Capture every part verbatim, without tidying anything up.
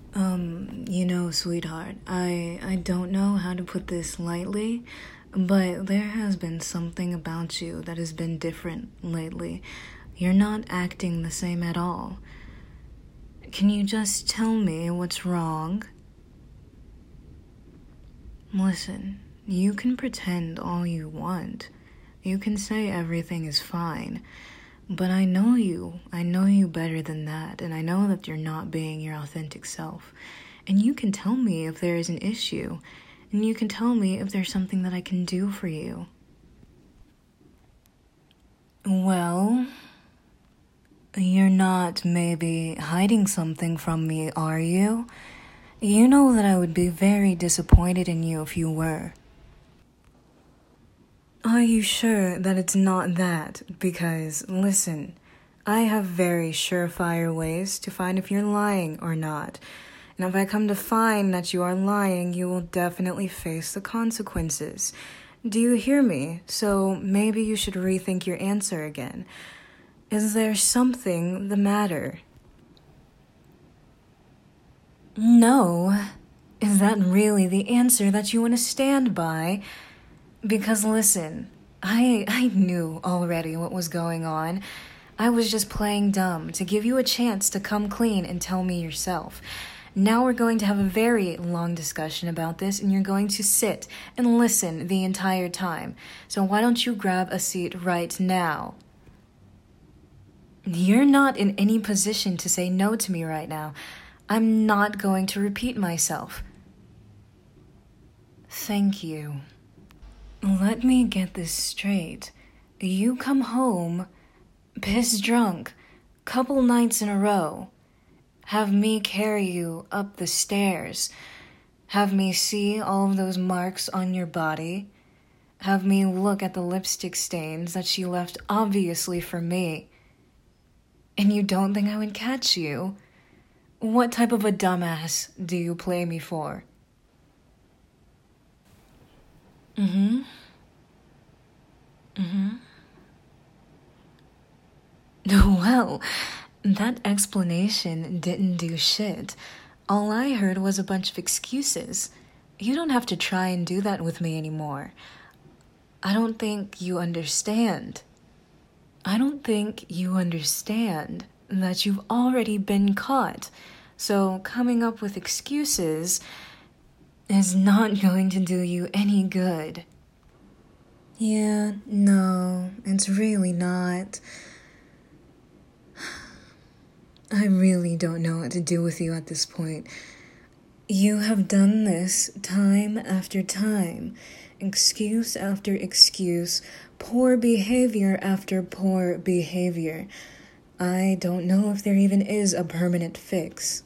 Um, you know, sweetheart, I I don't know how to put this lightly, but there has been something about you that has been different lately. You're not acting the same at all. Can you just tell me what's wrong? Listen, you can pretend all you want. You can say everything is fine. But I know you. I know you better than that, and I know that you're not being your authentic self. And you can tell me if there is an issue, and you can tell me if there's something that I can do for you. Well, you're not maybe hiding something from me, are you? You know that I would be very disappointed in you if you were. Are you sure that it's not that? Because, listen, I have very surefire ways to find if you're lying or not. And if I come to find that you are lying, you will definitely face the consequences. Do you hear me? So maybe you should rethink your answer again. Is there something the matter? No. Is that really the answer that you want to stand by? Because listen, I I knew already what was going on. I was just playing dumb to give you a chance to come clean and tell me yourself. Now we're going to have a very long discussion about this, and you're going to sit and listen the entire time. So why don't you grab a seat right now? You're not in any position to say no to me right now. I'm not going to repeat myself. Thank you. Let me get this straight. You come home, piss drunk, couple nights in a row. Have me carry you up the stairs. Have me see all of those marks on your body. Have me look at the lipstick stains that she left obviously for me. And you don't think I would catch you? What type of a dumbass do you play me for? Mm-hmm. Mm-hmm. Well, that explanation didn't do shit. All I heard was a bunch of excuses. You don't have to try and do that with me anymore. I don't think you understand. I don't think you understand that you've already been caught. So coming up with excuses is not going to do you any good. Yeah, no, it's really not. I really don't know what to do with you at this point. You have done this time after time, excuse after excuse, poor behavior after poor behavior. I don't know if there even is a permanent fix.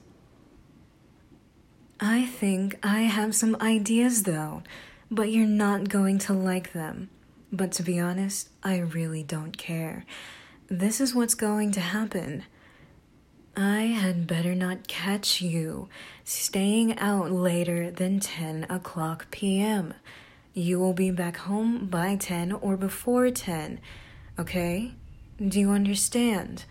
I think I have some ideas though, but you're not going to like them. But to be honest, I really don't care. This is what's going to happen. I had better not catch you staying out later than ten o'clock p.m. You will be back home by ten or before ten, okay? Do you understand?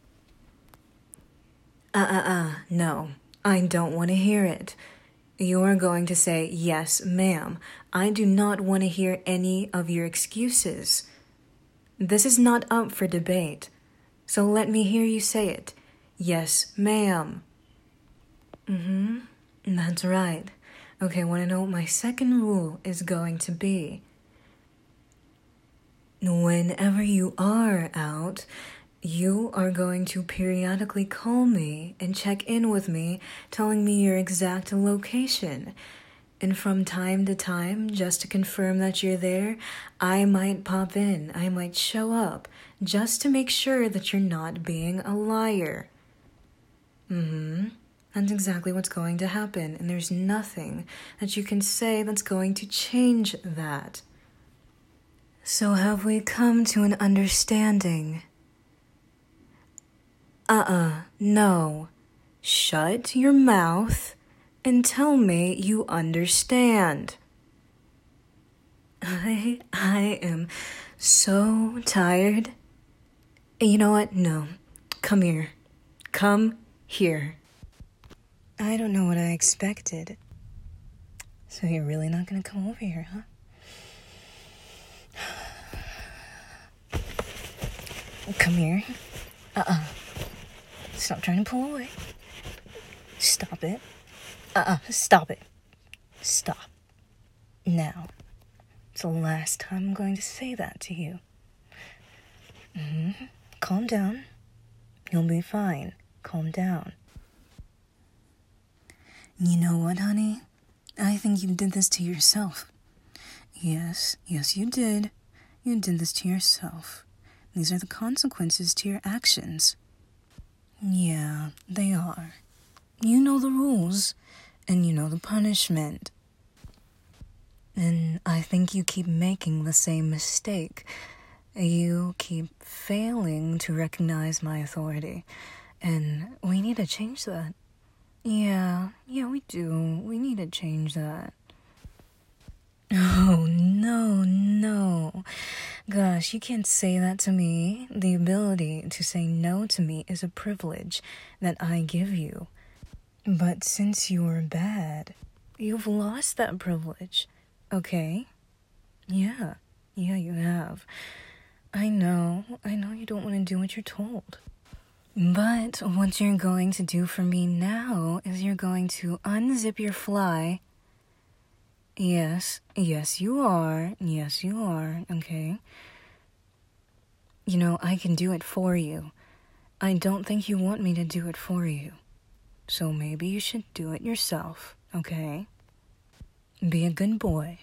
Uh-uh-uh, no, I don't want to hear it. You're going to say, yes, ma'am. I do not want to hear any of your excuses. This is not up for debate, so let me hear you say it. Yes, ma'am. Mm-hmm. That's right. Okay, want to know what my second rule is going to be? Whenever you are out, you are going to periodically call me and check in with me, telling me your exact location. And from time to time, just to confirm that you're there, I might pop in, I might show up, just to make sure that you're not being a liar. Mm-hmm. That's exactly what's going to happen, and there's nothing that you can say that's going to change that. So have we come to an understanding? Uh-uh, no. Shut your mouth and tell me you understand. I, I am so tired. You know what? No. Come here. Come here. I don't know what I expected. So you're really not gonna come over here, huh? Come here. Uh-uh. Stop trying to pull away. Stop it. Uh-uh. Stop it. Stop. Now. It's the last time I'm going to say that to you. Mm-hmm. Calm down. You'll be fine. Calm down. You know what, honey? I think you did this to yourself. Yes, yes, you did. You did this to yourself. These are the consequences to your actions. Yeah, they are. You know the rules, and you know the punishment. And I think you keep making the same mistake. You keep failing to recognize my authority, and we need to change that. Yeah, yeah, we do. We need to change that. Oh, no, no. Gosh, you can't say that to me. The ability to say no to me is a privilege that I give you. But since you're bad, you've lost that privilege, okay? Yeah, yeah, you have. I know, I know you don't want to do what you're told. But what you're going to do for me now is you're going to unzip your fly. Yes, yes you are. Yes you are, okay? You know, I can do it for you. I don't think you want me to do it for you. So maybe you should do it yourself, okay? Be a good boy.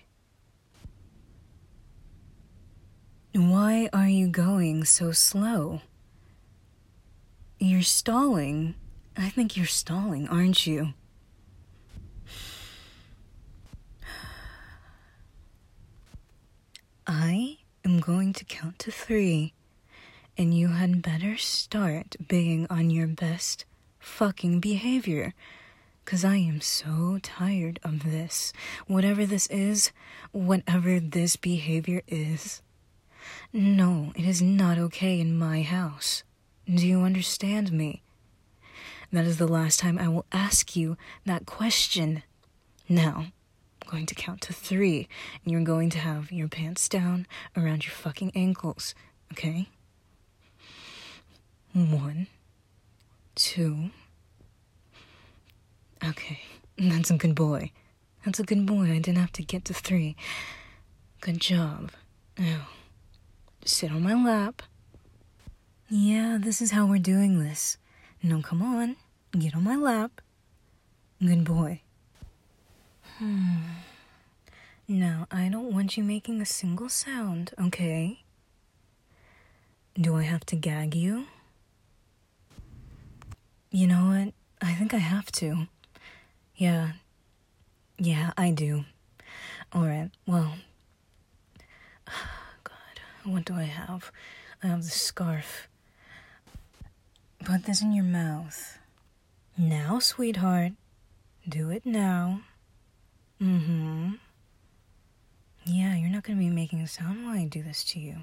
Why are you going so slow? You're stalling. I think you're stalling, aren't you? I am going to count to three, and you had better start being on your best fucking behavior, 'cause I am so tired of this. Whatever this is, whatever this behavior is. No, it is not okay in my house. Do you understand me? That is the last time I will ask you that question. Now, I'm going to count to three, and you're going to have your pants down around your fucking ankles, okay? One, two. Okay, that's a good boy. That's a good boy. I didn't have to get to three. Good job. Now, sit on my lap. Yeah, this is how we're doing this. No, come on. Get on my lap. Good boy. Hmm. Now, I don't want you making a single sound, okay? Do I have to gag you? You know what? I think I have to. Yeah. Yeah, I do. Alright, well. God, what do I have? I have the scarf. Put this in your mouth. Now, sweetheart. Do it now. Mm-hmm. Yeah, you're not gonna be making a sound while I do this to you.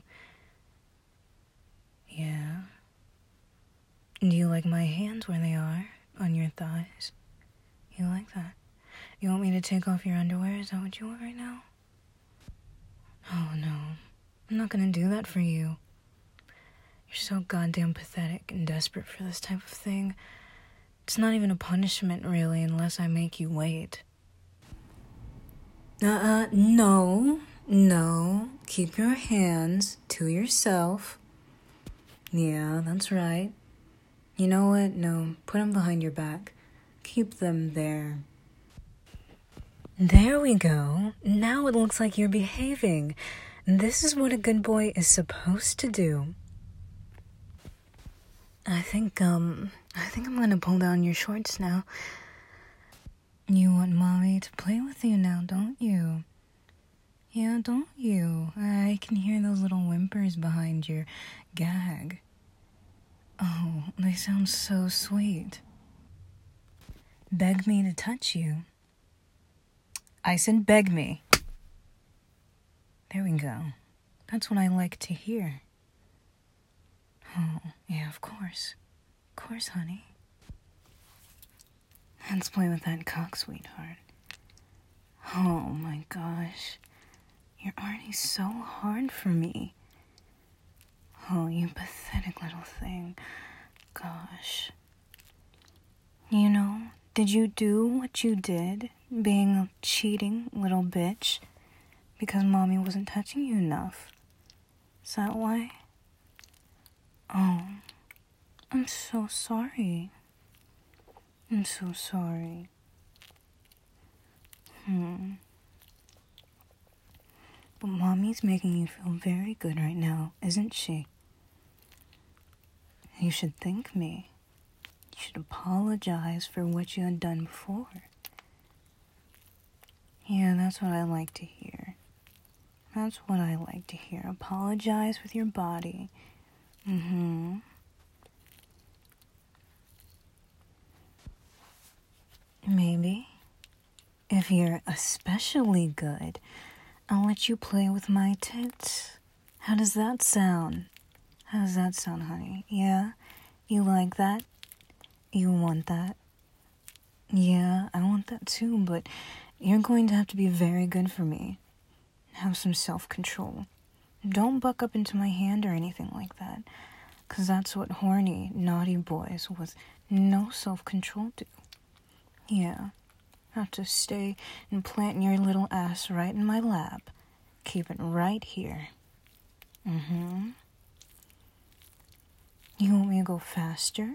Yeah. Do you like my hands where they are? On your thighs? You like that? You want me to take off your underwear? Is that what you want right now? Oh, no. I'm not gonna do that for you. You're so goddamn pathetic and desperate for this type of thing. It's not even a punishment, really, unless I make you wait. Uh-uh, no. No. Keep your hands to yourself. Yeah, that's right. You know what? No, put them behind your back. Keep them there. There we go. Now it looks like you're behaving. This is what a good boy is supposed to do. I think, um, I think I'm gonna pull down your shorts now. You want mommy to play with you now, don't you? Yeah, don't you? I can hear those little whimpers behind your gag. Oh, they sound so sweet. Beg me to touch you. I said beg me. There we go. That's what I like to hear. Oh, yeah, of course. Of course, honey. Let's play with that cock, sweetheart. Oh my gosh. You're already so hard for me. Oh, you pathetic little thing. Gosh. You know, did you do what you did, being a cheating little bitch, because mommy wasn't touching you enough? Is that why? Oh, I'm so sorry. I'm so sorry. Hmm. But mommy's making you feel very good right now, isn't she? You should thank me. You should apologize for what you had done before. Yeah, that's what I like to hear. That's what I like to hear. Apologize with your body. Mm-hmm. Maybe, if you're especially good, I'll let you play with my tits. How does that sound? How does that sound, honey? Yeah? You like that? You want that? Yeah, I want that too, but you're going to have to be very good for me. Have some self-control. Don't buck up into my hand or anything like that, because that's what horny, naughty boys with no self-control do. Yeah, have to stay and plant your little ass right in my lap. Keep it right here. Mm-hmm. You want me to go faster?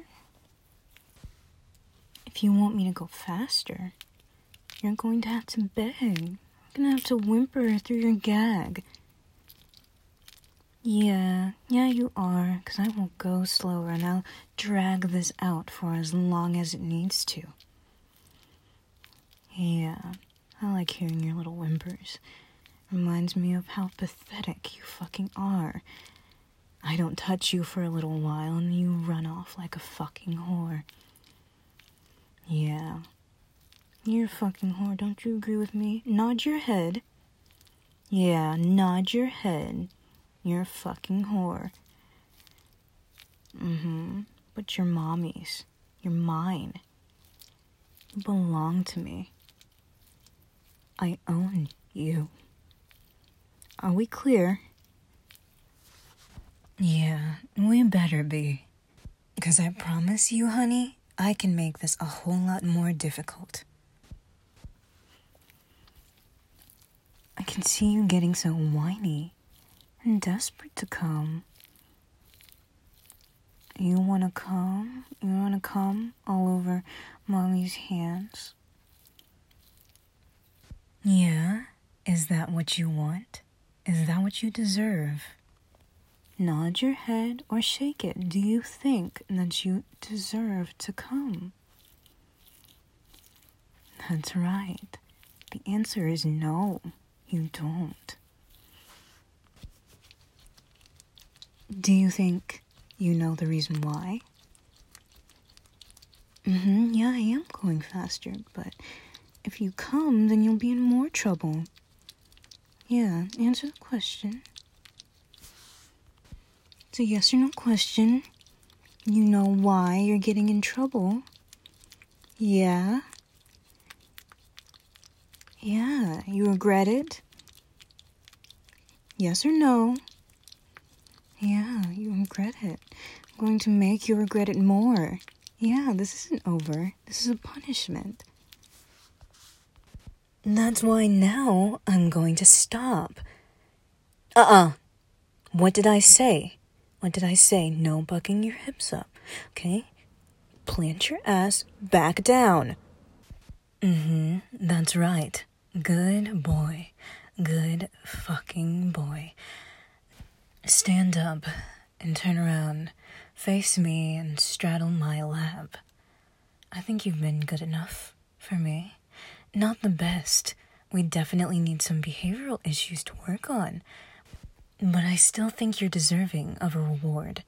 If you want me to go faster, you're going to have to beg. You're going to have to whimper through your gag. Yeah, yeah you are, because I will go slower and I'll drag this out for as long as it needs to. Yeah, I like hearing your little whimpers. Reminds me of how pathetic you fucking are. I don't touch you for a little while and you run off like a fucking whore. Yeah. You're a fucking whore, don't you agree with me? Nod your head. Yeah, nod your head. You're a fucking whore. Mm-hmm. But you're mommy's. You're mine. You belong to me. I own you. Are we clear? Yeah, we better be. Because I promise you, honey, I can make this a whole lot more difficult. I can see you getting so whiny and desperate to come. You wanna come? You wanna come all over mommy's hands? Yeah? Is that what you want? Is that what you deserve? Nod your head or shake it. Do you think that you deserve to come? That's right. The answer is no, you don't. Do you think you know the reason why? Mm-hmm, yeah, I am going faster, but if you come, then you'll be in more trouble. Yeah, answer the question. It's a yes or no question. You know why you're getting in trouble? Yeah? Yeah, you regret it? Yes or no? Yeah, you regret it. I'm going to make you regret it more. Yeah, this isn't over. This is a punishment. That's why now I'm going to stop. Uh-uh. What did I say? What did I say? No bucking your hips up, okay? Plant your ass back down. Mm-hmm, that's right. Good boy. Good fucking boy. Stand up and turn around. Face me and straddle my lap. I think you've been good enough for me. Not the best. We definitely need some behavioral issues to work on. But I still think you're deserving of a reward.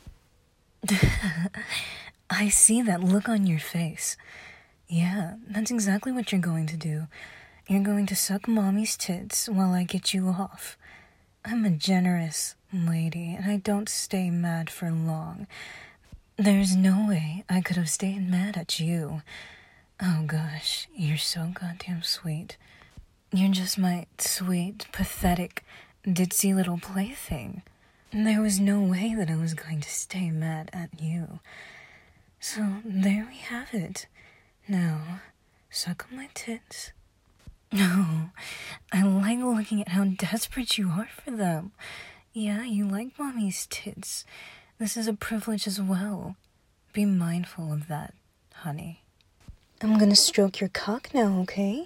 I see that look on your face. Yeah, that's exactly what you're going to do. You're going to suck mommy's tits while I get you off. I'm a generous lady, and I don't stay mad for long. There's no way I could have stayed mad at you. Oh gosh, you're so goddamn sweet. You're just my sweet, pathetic, ditzy little plaything. There was no way that I was going to stay mad at you. So there we have it. Now, suck on my tits. Oh, I like looking at how desperate you are for them. Yeah, you like mommy's tits. This is a privilege as well. Be mindful of that, honey. I'm gonna stroke your cock now, okay?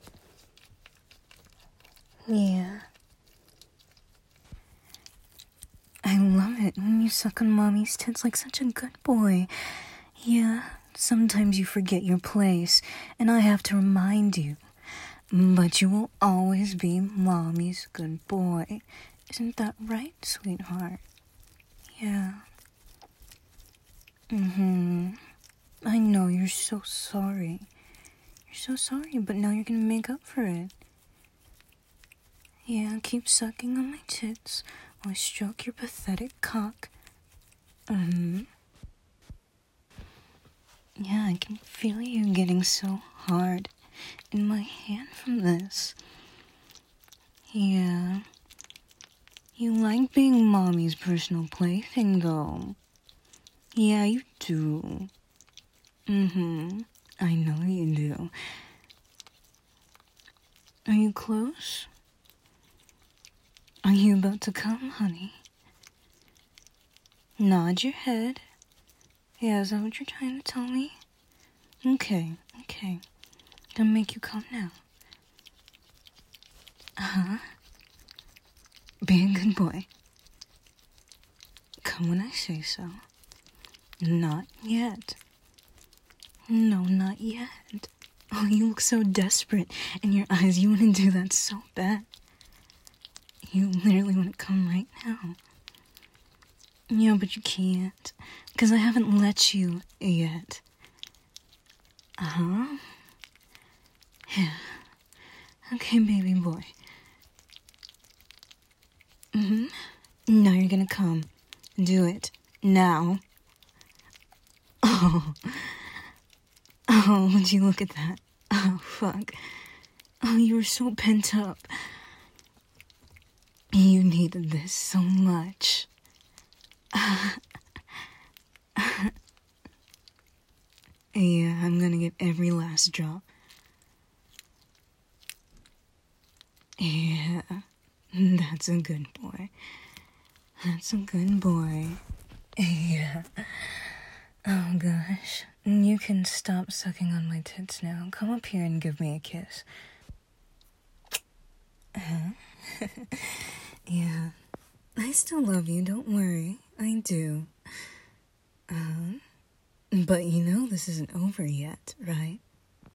Yeah. I love it when you suck on mommy's tits like such a good boy. Yeah, sometimes you forget your place, and I have to remind you. But you will always be mommy's good boy. Isn't that right, sweetheart? Yeah. Mm-hmm. I know you're so sorry. You're so sorry, but now you're gonna make up for it. Yeah, keep sucking on my tits while I stroke your pathetic cock. Mm-hmm. Yeah, I can feel you getting so hard in my hand from this. Yeah. You like being mommy's personal plaything, though. Yeah, you do. Mm-hmm. I know you do. Are you close? Are you about to come, honey? Nod your head. Yeah, is that what you're trying to tell me? Okay, okay. Gonna make you come now. Uh-huh. Be a good boy. Come when I say so. Not yet. No, not yet. Oh, you look so desperate in your eyes. You want to do that so bad. You literally want to come right now. Yeah, but you can't. Because I haven't let you yet. Uh-huh. Yeah. Okay, baby boy. Mm-hmm. Now you're gonna come. Do it. Now. Oh. Oh, would you look at that? Oh, fuck. Oh, you were so pent up. You needed this so much. Yeah, I'm gonna get every last drop. Yeah, that's a good boy. That's a good boy. Yeah. Oh gosh. You can stop sucking on my tits now. Come up here and give me a kiss. Uh-huh. Yeah. I still love you, don't worry. I do. Uh-huh. But you know this isn't over yet, right?